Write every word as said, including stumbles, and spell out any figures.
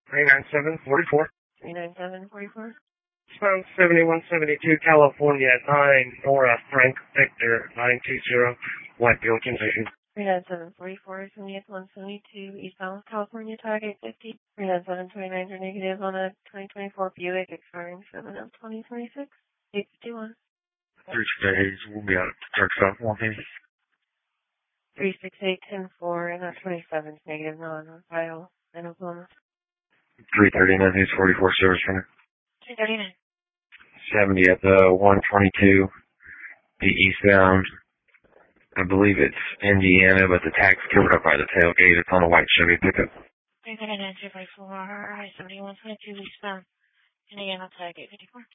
three nine seven four four. three nine seven four four. Pound seventy-one seventy-two, California, nine, Nora, Frank, Victor, nine two zero, Whitefield, condition. three nine seven four four, seventy-eight one seventy-two, eastbound California, target fifty. three nine seven two nine are negative on a twenty twenty-four Buick expiring seven of twenty twenty-six. eight fifty-one. three six eight, we'll be out at the truck stop, one fifty. three six eight ten four, and that twenty-seven is negative, non on file, in Oklahoma. three thirty-nine, who's forty-four, service center. three thirty-nine. seventy at the one twenty-two, the eastbound. I believe it's Indiana, but the tag's covered up by the tailgate. It's on a white Chevy pickup. three thirty-nine, two five four, seventy-one twenty-two, eastbound, Indiana, tag eight fifty-four.